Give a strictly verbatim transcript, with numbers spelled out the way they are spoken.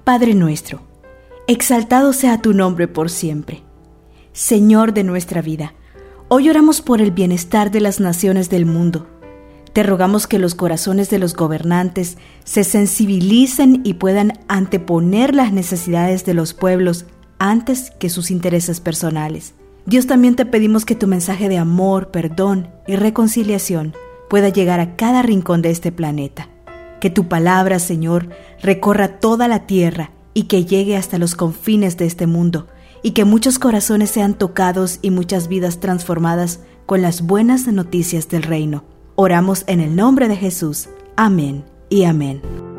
Padre nuestro, exaltado sea tu nombre por siempre. Señor de nuestra vida, hoy oramos por el bienestar de las naciones del mundo. Te rogamos que los corazones de los gobernantes se sensibilicen y puedan anteponer las necesidades de los pueblos antes que sus intereses personales. Dios, también te pedimos que tu mensaje de amor, perdón y reconciliación pueda llegar a cada rincón de este planeta. Que tu palabra, Señor, recorra toda la tierra y que llegue hasta los confines de este mundo, y que muchos corazones sean tocados y muchas vidas transformadas con las buenas noticias del reino. Oramos en el nombre de Jesús. Amén y amén.